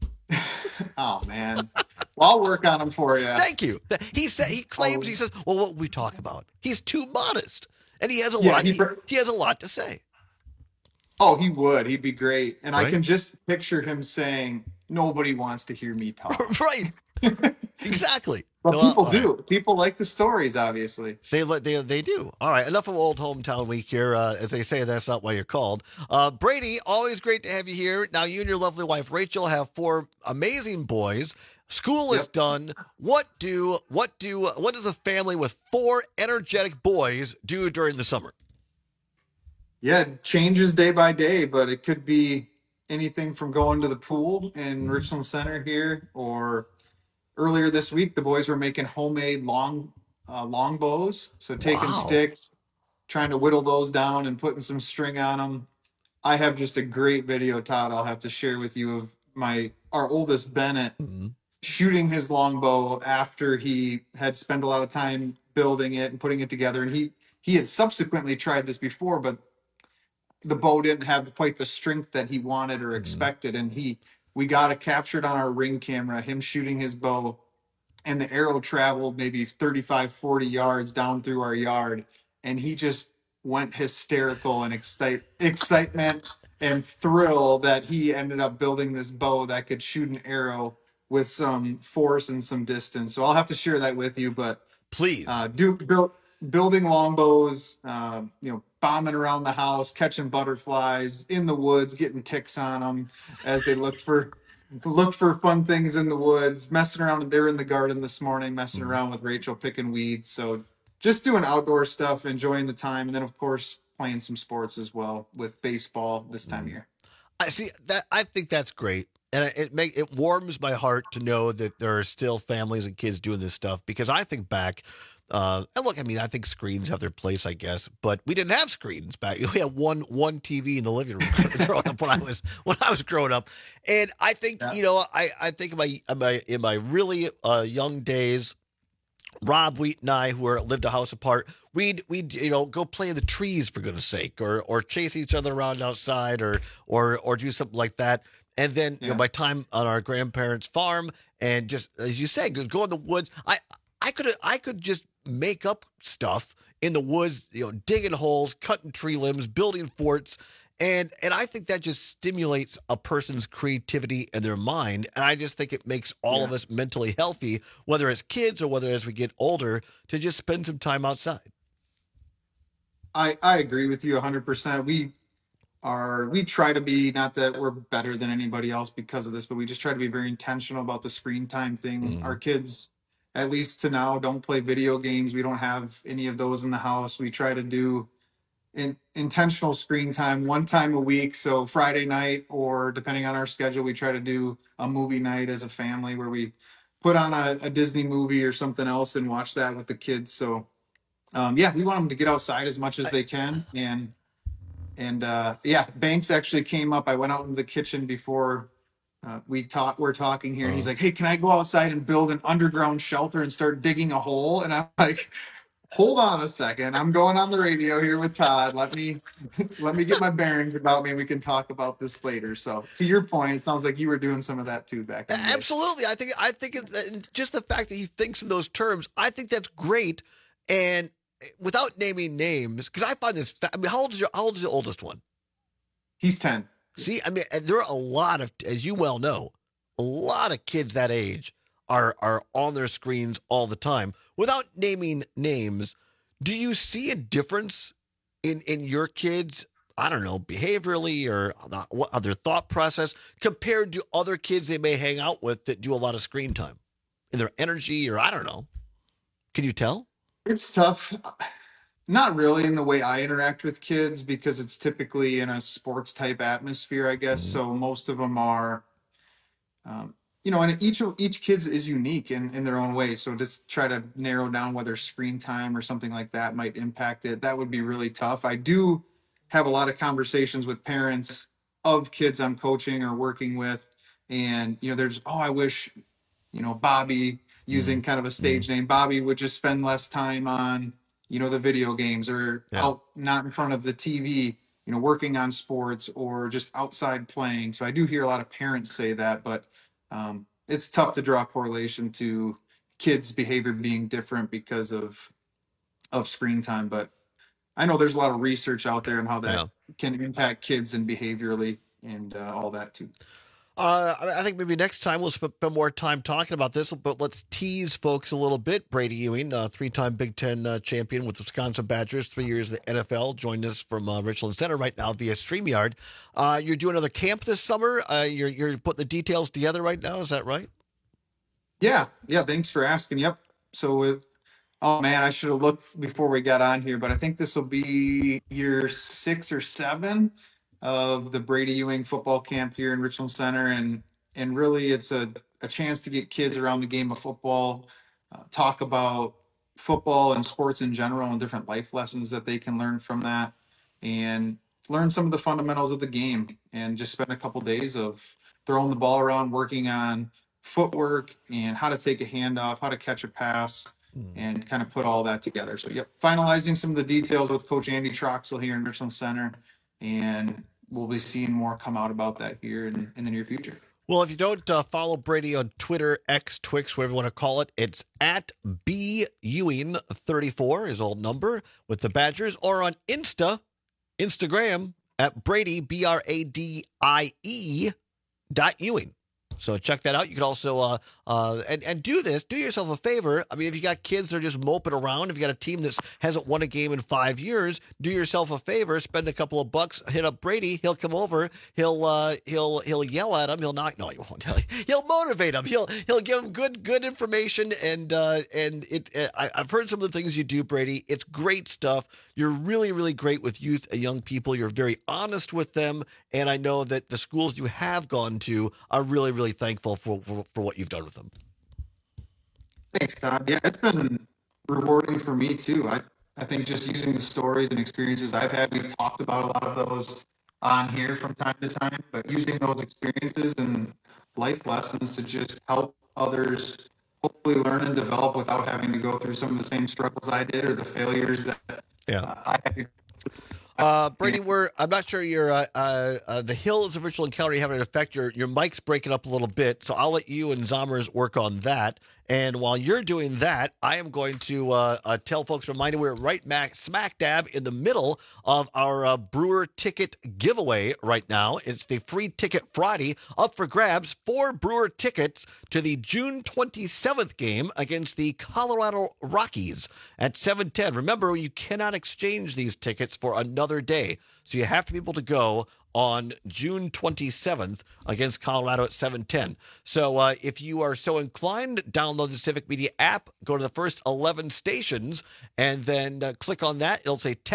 Oh, man. Well, I'll work on him for you. Thank you. He claims, he says, well, what we talk about? He's too modest. And he has a lot. He has a lot to say. Oh, he would. He'd be great. And right? I can just picture him saying, "Nobody wants to hear me talk." Right. Exactly. But people do. People like the stories. Obviously, they do. All right. Enough of old hometown week here. As they say, that's not why you're called. Brady, always great to have you here. Now, you and your lovely wife Rachel have 4 amazing boys. School is done. What does a family with 4 energetic boys do during the summer? Yeah, it changes day by day, but it could be anything from going to the pool in Richland Center here, or earlier this week, the boys were making homemade long bows. So taking sticks, trying to whittle those down and putting some string on them. I have just a great video, Todd, I'll have to share with you of our oldest Bennett shooting his longbow after he had spent a lot of time building it and putting it together. And he had subsequently tried this before, but the bow didn't have quite the strength that he wanted or expected. And we got it captured on our Ring camera, him shooting his bow, and the arrow traveled maybe 35, 40 yards down through our yard. And he just went hysterical and excitement and thrill that he ended up building this bow that could shoot an arrow with some force and some distance. So I'll have to share that with you, but please building longbows, bombing around the house, catching butterflies in the woods, getting ticks on them as they look for fun things in the woods, messing around. They're in the garden this morning, messing around with Rachel, picking weeds. So just doing outdoor stuff, enjoying the time. And then of course, playing some sports as well with baseball this time of year. I think that's great. And it warms my heart to know that there are still families and kids doing this stuff, because I think back, and look, I mean, I think screens have their place, I guess, but we didn't have screens back. We had one TV in the living room growing up when I was growing up. And I think, I think in my really young days, Rob Wheat and I, who lived a house apart, we'd go play in the trees, for goodness sake, or chase each other around outside, or do something like that. And then, by time on our grandparents' farm, and just as you said, go in the woods. I could just make up stuff in the woods, digging holes, cutting tree limbs, building forts, and I think that just stimulates a person's creativity and their mind. And I just think it makes all of us mentally healthy, whether it's kids or whether as we get older, to just spend some time outside. I agree with you 100%. We try to be, not that we're better than anybody else because of this, but we just try to be very intentional about the screen time thing. Our kids, at least to now, don't play video games. We don't have any of those in the house. We try to do intentional screen time one time a week. So Friday night, or depending on our schedule, we try to do a movie night as a family where we put on a Disney movie or something else and watch that with the kids. So yeah, we want them to get outside as much as they can. And yeah, Banks actually came up. I went out in the kitchen before we're talking here, and he's like, "Hey, can I go outside and build an underground shelter and start digging a hole?" And I'm like, "Hold on a second. I'm going on the radio here with Todd. Let me get my bearings about me, and we can talk about this later." So, to your point, it sounds like you were doing some of that too back in the day. Absolutely. I think just the fact that he thinks in those terms, I think that's great. And without naming names, because I find this. I mean, how old is the oldest one? He's 10. See, I mean, and there are a lot of, as you well know, a lot of kids that age are on their screens all the time. Without naming names, do you see a difference in your kids, I don't know, behaviorally or their thought process compared to other kids they may hang out with that do a lot of screen time? In their energy, or I don't know. Can you tell? It's tough. Not really in the way I interact with kids, because it's typically in a sports type atmosphere, I guess. So most of them are, and each kid is unique in their own way. So just try to narrow down whether screen time or something like that might impact it. That would be really tough. I do have a lot of conversations with parents of kids I'm coaching or working with. And, there's, I wish, Bobby, using kind of a stage name, Bobby would just spend less time on, the video games, or out, not in front of the TV, working on sports, or just outside playing. So I do hear a lot of parents say that, but it's tough to draw a correlation to kids' behavior being different because of screen time. But I know there's a lot of research out there on how that can impact kids and behaviorally and all that too. I think maybe next time we'll spend more time talking about this, but let's tease folks a little bit. Brady Ewing, three-time Big Ten champion with Wisconsin Badgers, 3 years in the NFL, joined us from Richland Center right now via StreamYard. You're doing another camp this summer. You're putting the details together right now. Is that right? Yeah. Thanks for asking. Yep. So, oh man, I should have looked before we got on here, but I think this will be year 6 or 7 of the Brady Ewing football camp here in Richland Center. And really it's a chance to get kids around the game of football, talk about football and sports in general and different life lessons that they can learn from that, and learn some of the fundamentals of the game, and just spend a couple days of throwing the ball around, working on footwork and how to take a handoff, how to catch a pass, and kind of put all that together. So finalizing some of the details with Coach Andy Troxel here in Richland Center, and we'll be seeing more come out about that here in the near future. Well, if you don't follow Brady on Twitter, X, Twix, whatever you want to call it, it's at BEwing34, his old number, with the Badgers, or on Instagram at Brady, BRADIE.Ewing. So check that out. You can also and do this. Do yourself a favor. I mean, if you got kids that are just moping around, if you got a team that hasn't won a game in 5 years, do yourself a favor. Spend a couple of bucks. Hit up Brady. He'll come over. He'll yell at him. He'll not. No, he won't. He'll motivate him. He'll give him good information. And I've heard some of the things you do, Brady. It's great stuff. You're really, really great with youth and young people. You're very honest with them. And I know that the schools you have gone to are really, really thankful for what you've done with them. Thanks, Todd. Yeah, it's been rewarding for me too. I think just using the stories and experiences I've had, we've talked about a lot of those on here from time to time, but using those experiences and life lessons to just help others hopefully learn and develop without having to go through some of the same struggles I did, or the failures that I had to. Brady, I'm not sure the hills of Richland County having an effect. Your mic's breaking up a little bit, so I'll let you and Zommers work on that. And while you're doing that, I am going to tell folks, remind you, we're right smack dab in the middle of our Brewer ticket giveaway right now. It's the Free Ticket Friday, up for grabs. 4 Brewer tickets to the June 27th game against the Colorado Rockies at 7:10. Remember, you cannot exchange these tickets for another day, so you have to be able to go on June 27th against Colorado at 7:10. So if you are so inclined, download the Civic Media app, go to the first 11 stations, and then click on that. It'll say text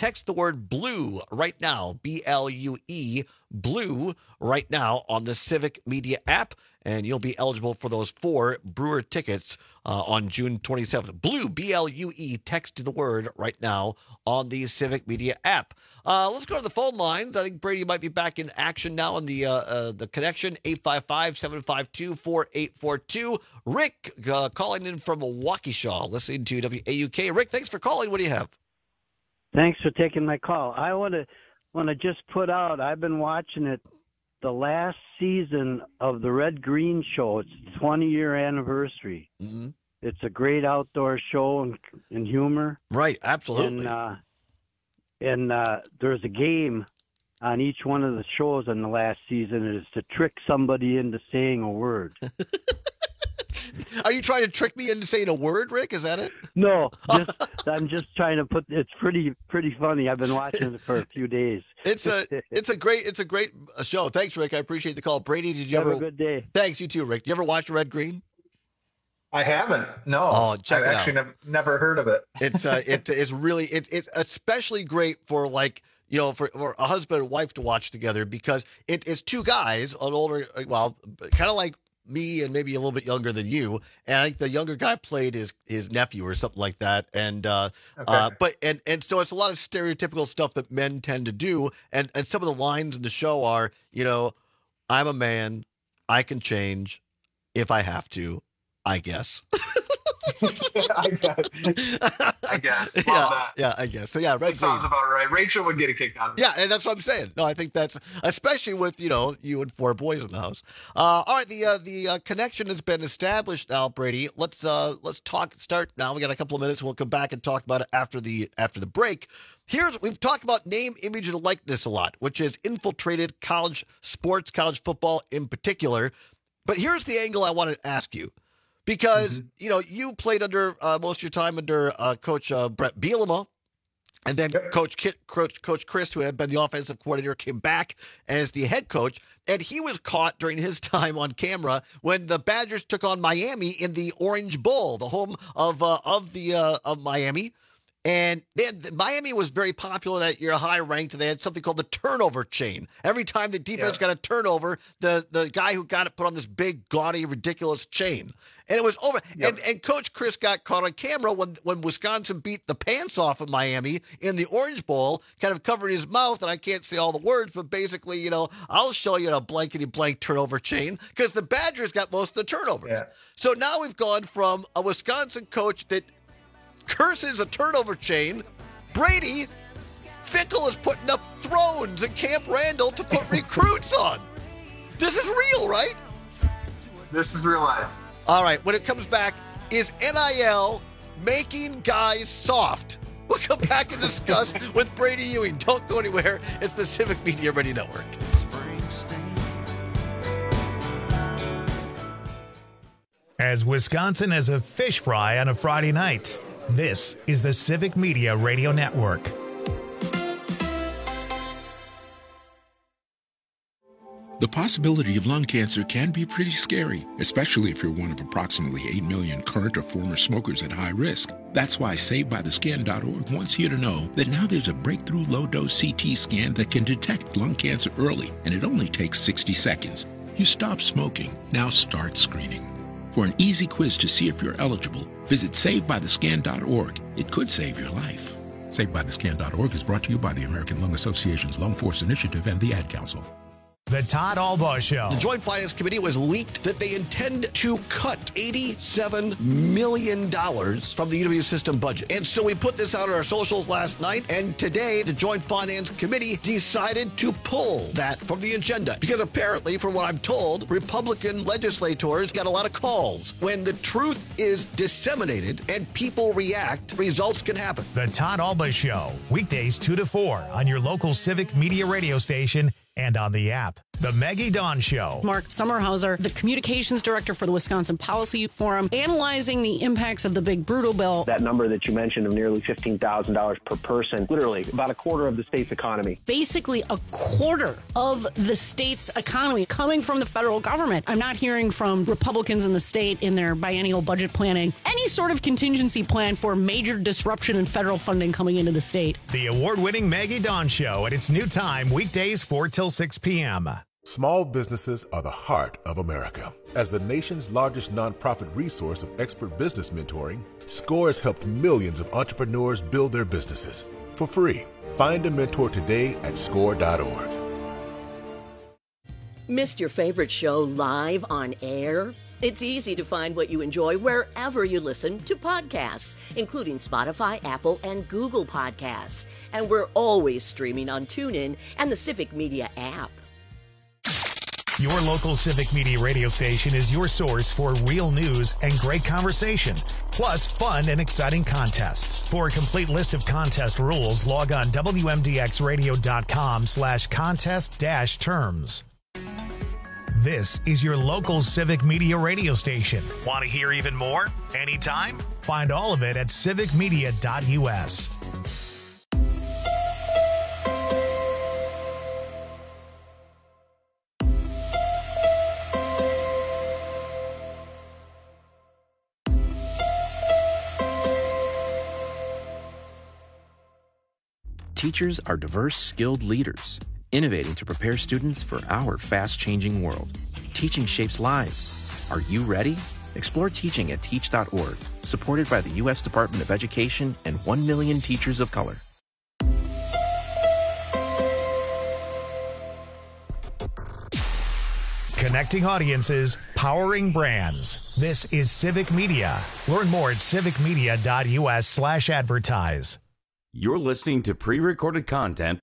text the word BLUE right now, BLUE, BLUE right now on the Civic Media app, and you'll be eligible for those 4 Brewer tickets on June 27th. BLUE, BLUE, text the word right now on the Civic Media app. Let's go to the phone lines. I think Brady might be back in action now on the connection, 855-752-4842. Rick calling in from Waukesha, listening to WAUK. Rick, thanks for calling. What do you have? Thanks for taking my call. I want to just put out, I've been watching it, the last season of the Red Green Show. It's the 20-year anniversary. Mm-hmm. It's a great outdoor show and humor. Right, absolutely. And there's a game on each one of the shows in the last season. It is to trick somebody into saying a word. Are you trying to trick me into saying a word, Rick? Is that it? No, I'm just trying to put. It's pretty funny. I've been watching it for a few days. It's a great show. Thanks, Rick. I appreciate the call. Brady, did you ever? Have a good day. Thanks, you too, Rick. Did you ever watch Red Green? I haven't. No. Oh, check it out. I've actually never heard of it. It's really it's especially great for for a husband and wife to watch together because it's 2 guys, an older, well, kind of like me and maybe a little bit younger than you, and I think the younger guy played his nephew or something like that, and so it's a lot of stereotypical stuff that men tend to do, and some of the lines in the show are, I'm a man, I can change if I have to, I guess. I guess. Yeah, I guess. So yeah, that sounds about right. Rachel would get a kick out of it. Yeah, and that's what I'm saying. No, I think that's especially with you and 4 boys in the house. All right, the connection has been established now, Brady. Let's start now. We got a couple of minutes. We'll come back and talk about it after the break. We've talked about name, image, and likeness a lot, which has infiltrated college sports, college football in particular. But here's the angle I want to ask you. Because, you played under most of your time under Coach Brett Bielema, and then Coach Chris, who had been the offensive coordinator, came back as the head coach, and he was caught during his time on camera when the Badgers took on Miami in the Orange Bowl, the home of Miami. And Miami was very popular that year, high ranked. They had something called the turnover chain. Every time the defense got a turnover, the guy who got it put on this big, gaudy, ridiculous chain. And it was over. Yep. And Coach Chris got caught on camera when Wisconsin beat the pants off of Miami in the Orange Bowl, kind of covering his mouth, and I can't say all the words, but basically, I'll show you a blankety-blank turnover chain because the Badgers got most of the turnovers. Yeah. So now we've gone from a Wisconsin coach that curses a turnover chain. Brady Fickle is putting up thrones at Camp Randall to put recruits on. This is real, right? This is real life. All right, when it comes back, is NIL making guys soft? We'll come back and discuss with Brady Ewing. Don't go anywhere. It's the Civic Media Radio Network. As Wisconsin as a fish fry on a Friday night, this is the Civic Media Radio Network. The possibility of lung cancer can be pretty scary, especially if you're one of approximately 8 million current or former smokers at high risk. That's why SaveByTheScan.org wants you to know that now there's a breakthrough low-dose CT scan that can detect lung cancer early, and it only takes 60 seconds. You stop smoking, now start screening. For an easy quiz to see if you're eligible, visit SaveByTheScan.org. It could save your life. SaveByTheScan.org is brought to you by the American Lung Association's Lung Force Initiative and the Ad Council. The Todd Albaugh Show. The Joint Finance Committee was leaked that they intend to cut $87 million from the UW system budget. And so we put this out on our socials last night, and today the Joint Finance Committee decided to pull that from the agenda. Because apparently, from what I'm told, Republican legislators got a lot of calls. When the truth is disseminated and people react, results can happen. The Todd Albaugh Show, weekdays 2 to 4 on your local Civic Media radio station and on the app. The Maggie Dawn Show. Mark Sommerhauser, the communications director for the Wisconsin Policy Forum, analyzing the impacts of the big brutal bill. That number that you mentioned of nearly $15,000 per person, literally about a quarter of the state's economy. Basically a quarter of the state's economy coming from the federal government. I'm not hearing from Republicans in the state in their biennial budget planning any sort of contingency plan for major disruption in federal funding coming into the state. The award-winning Maggie Dawn Show at its new time, weekdays 4 till 6 p.m. Small businesses are the heart of America. As the nation's largest nonprofit resource of expert business mentoring, SCORE has helped millions of entrepreneurs build their businesses for free. Find a mentor today at score.org. Missed your favorite show live on air? It's easy to find what you enjoy wherever you listen to podcasts, including Spotify, Apple, and Google Podcasts. And we're always streaming on TuneIn and the Civic Media app. Your local Civic Media radio station is your source for real news and great conversation, plus fun and exciting contests. For a complete list of contest rules, log on WMDXradio.com/contest-terms. This is your local Civic Media radio station. Want to hear even more? Anytime? Find all of it at civicmedia.us. Teachers are diverse, skilled leaders, innovating to prepare students for our fast-changing world. Teaching shapes lives. Are you ready? Explore teaching at teach.org, supported by the U.S. Department of Education and 1 million teachers of color. Connecting audiences, powering brands. This is Civic Media. Learn more at civicmedia.us/advertise. You're listening to pre-recorded content.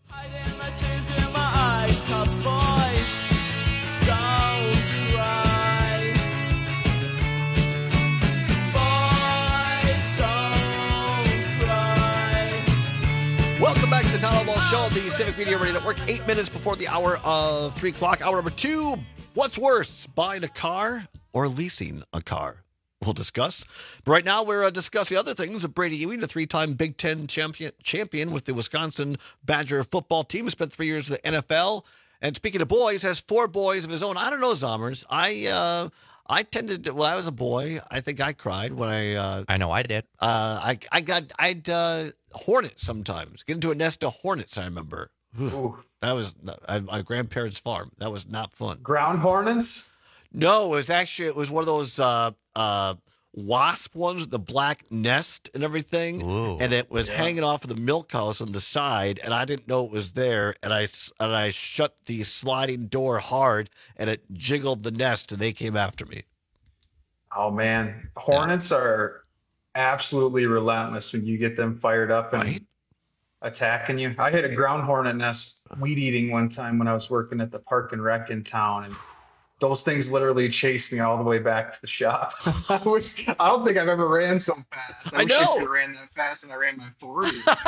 Welcome back to the Town Hall Show on the Civic Media Radio Network. 8 minutes before the hour of 3 o'clock. Hour number 2. What's worse, buying a car or leasing a car? We'll discuss. But right now, we're discussing other things. Brady Ewing, a 3-time Big Ten champion with the Wisconsin Badger football team, spent 3 years in the NFL. And speaking of boys, has 4 boys of his own. I don't know, Zommers. I tended to, when I was a boy, I think I cried when I know I did. I'd hornets sometimes. Get into a nest of hornets, I remember. That was my grandparents' farm. That was not fun. Ground hornets? No, it was one of those wasp ones with the black nest and everything. Ooh, and it was hanging off of the milk house on the side, and I didn't know it was there. And I shut the sliding door hard, and it jiggled the nest, and they came after me. Oh man, hornets are absolutely relentless when you get them fired up and attacking you. I hit a ground hornet nest weed eating one time when I was working at the Park and Rec in town, and those things literally chased me all the way back to the shop. I don't think I've ever ran so fast. I wish I could have ran that fast when I ran my 40.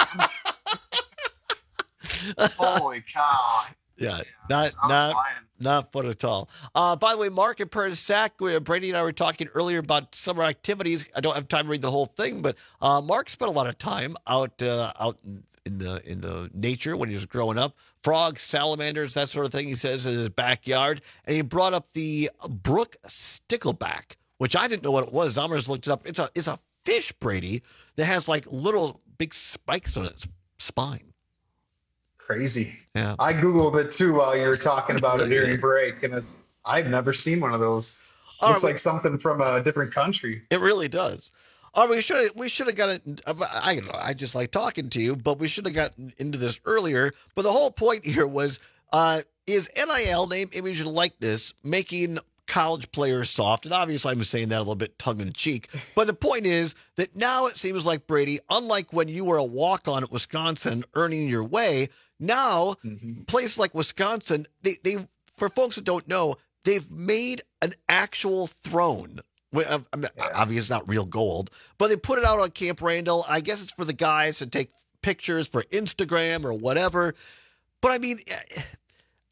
Holy cow. Yeah, not fun at all. By the way, Mark and Prairie Sac, Brady and I were talking earlier about summer activities. I don't have time to read the whole thing, but Mark spent a lot of time out in the nature when he was growing up. Frogs, salamanders, that sort of thing, he says, in his backyard. And he brought up the brook stickleback, which I didn't know what it was. Zommers looked it up. It's a fish, Brady, that has like little big spikes on its spine. Crazy. Yeah. I Googled it too while you were talking about it during break, and I've never seen one of those. Looks like something from a different country. It really does. Oh, we should have gotten. I just like talking to you, but we should have gotten into this earlier. But the whole point here was, is NIL, name, image, and likeness, making college players soft? And obviously, I'm saying that a little bit tongue in cheek. But the point is that now it seems like, Brady, unlike when you were a walk-on at Wisconsin earning your way, now places like Wisconsin, they for folks that don't know, they've made an actual throne. Obviously, it's not real gold, but they put it out on Camp Randall. I guess it's for the guys to take pictures for Instagram or whatever. But I mean,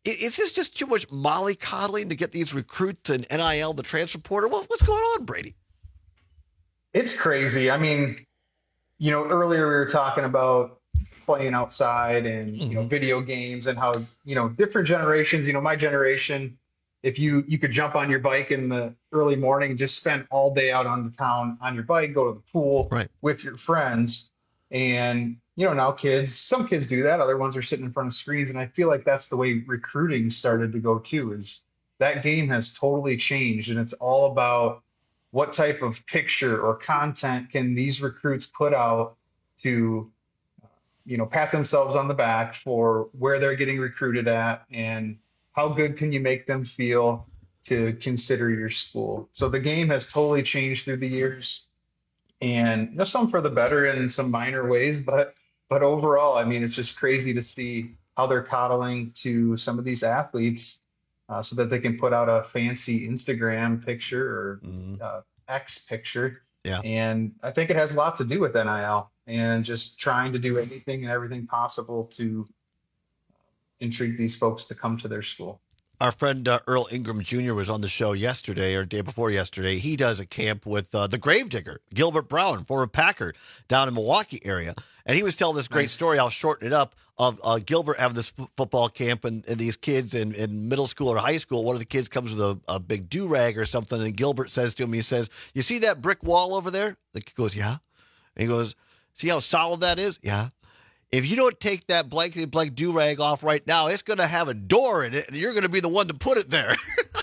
Is this just too much mollycoddling to get these recruits and NIL, the transfer portal? What's going on, Brady? It's crazy. I mean, earlier we were talking about playing outside and, video games and how, different generations, my generation, if you could jump on your bike in the early morning, just spend all day out on the town on your bike, go to the pool with your friends. And, now some kids do that. Other ones are sitting in front of screens. And I feel like that's the way recruiting started to go too, is that game has totally changed. And it's all about what type of picture or content can these recruits put out to, pat themselves on the back for where they're getting recruited at, and how good can you make them feel to consider your school. So the game has totally changed through the years, and some for the better in some minor ways, but overall, I mean, it's just crazy to see how they're coddling to some of these athletes so that they can put out a fancy Instagram picture or X picture. Yeah. And I think it has a lot to do with NIL and just trying to do anything and everything possible to intrigue these folks to come to their school. Our friend Earl Ingram Jr. was on the show yesterday or day before yesterday. He does a camp with the Gravedigger, Gilbert Brown, former Packer, down in Milwaukee area. And he was telling this great story, I'll shorten it up, of Gilbert having this football camp and these kids in middle school or high school. One of the kids comes with a big do-rag or something, and Gilbert says to him, he says, "You see that brick wall over there?" The kid goes, "Yeah." And he goes, "See how solid that is?" "Yeah." "If you don't take that blankety blank do-rag off right now, it's going to have a door in it, and you're going to be the one to put it there."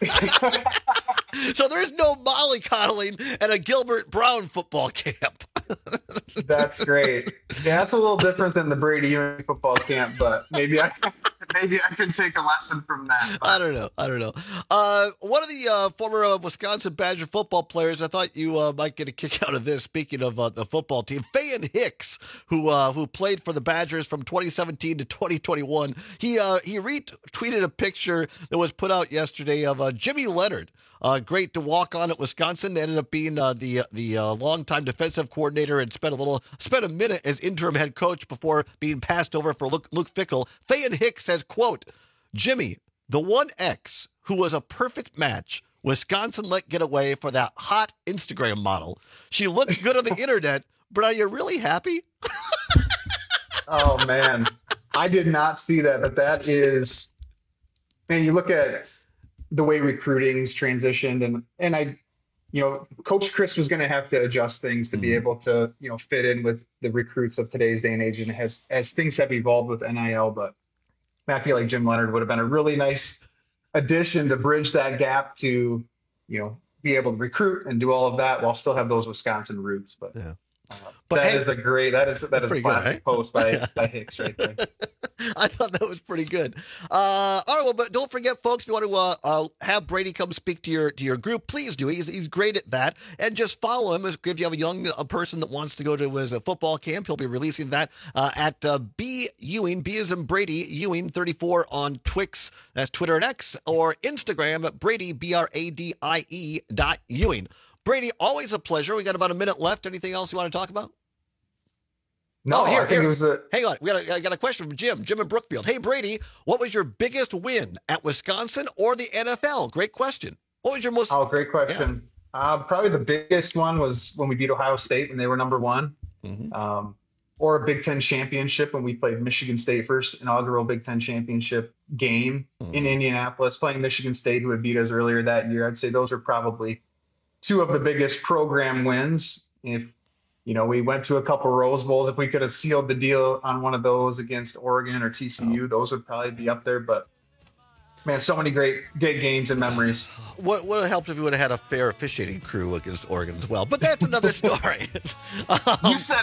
So there's no mollycoddling at a Gilbert Brown football camp. That's great. Yeah, that's a little different than the Brady Ewing football camp, but maybe I can take a lesson from that. But. I don't know. One of the former Wisconsin Badger football players, I thought you might get a kick out of this. Speaking of the football team, Fayan Hicks, who played for the Badgers from 2017 to 2021, he retweeted a picture that was put out yesterday of Jimmy Leonard. Great to walk on at Wisconsin. Ended up being the longtime defensive coordinator and spent a minute as interim head coach before being passed over for Luke Fickell. Fayan Hicks says, quote, "Jimmy, the one X who was a perfect match. Wisconsin let get away for that hot Instagram model. She looks good on the internet, but are you really happy?" Oh, man. I did not see that, but that is, man, you look at the way recruiting's transitioned and I, Coach Chris was going to have to adjust things to be able to, fit in with the recruits of today's day and age. And as things have evolved with NIL, but I feel like Jim Leonard would have been a really nice addition to bridge that gap to, be able to recruit and do all of that while still have those Wisconsin roots. But yeah. But that is a classic post by Hicks right there. I thought that was pretty good. All right, well, but don't forget, folks, if you want to have Brady come speak to your group, please do. He's great at that. And just follow him. If you have a young person that wants to go to his football camp, he'll be releasing that at B Ewing, B as in Brady, Ewing 34 on Twix, that's Twitter and X, or Instagram at Brady, BRADIE.Ewing. Brady, always a pleasure. We got about a minute left. Anything else you want to talk about? No, here. It was hang on. I got a question from Jim in Brookfield. Hey, Brady, what was your biggest win at Wisconsin or the NFL? Great question. What was your most... Oh, great question. Yeah. Probably the biggest one was when we beat Ohio State when they were number one. Mm-hmm. Or a Big Ten championship when we played Michigan State, first inaugural Big Ten championship game in Indianapolis, playing Michigan State, who had beat us earlier that year. I'd say those are probably two of the biggest program wins. If, we went to a couple Rose Bowls, if we could have sealed the deal on one of those against Oregon or TCU, those would probably be up there. But, man, so many great games and memories. What would have helped if we would have had a fair officiating crew against Oregon as well? But that's another story. You said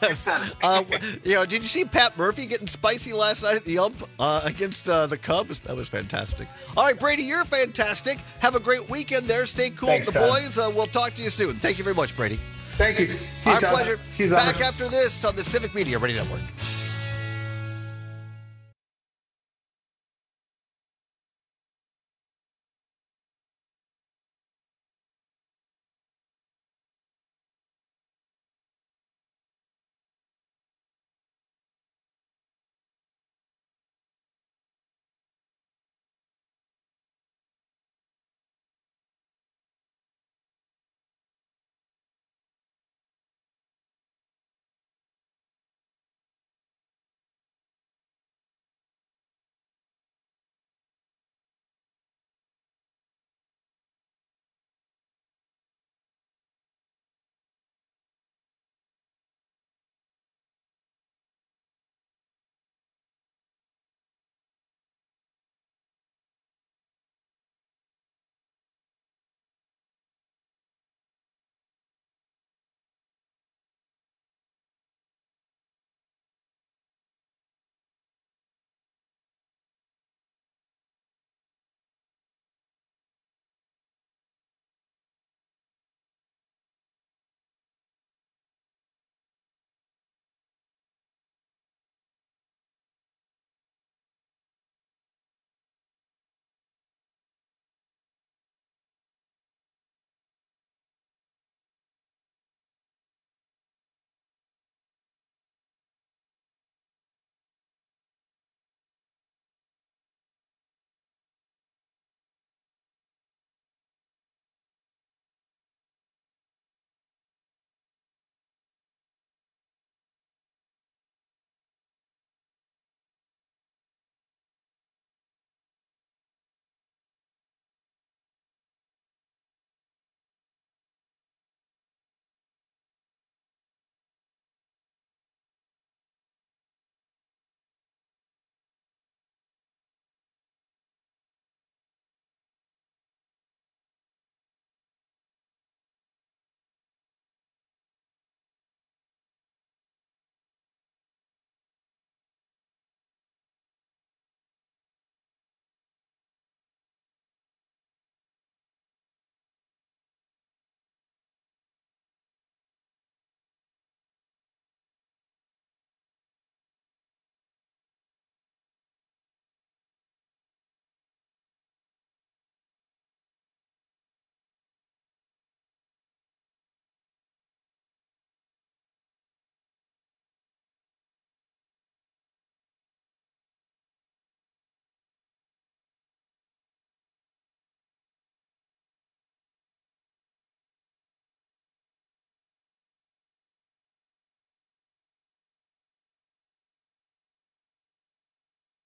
it. Did you see Pat Murphy getting spicy last night at the ump against the Cubs? That was fantastic. All right, Brady, you're fantastic. Have a great weekend there. Stay cool with the boys. We'll talk to you soon. Thank you very much, Brady. Thank you. Our pleasure. Back after this on the Civic Media Radio Network.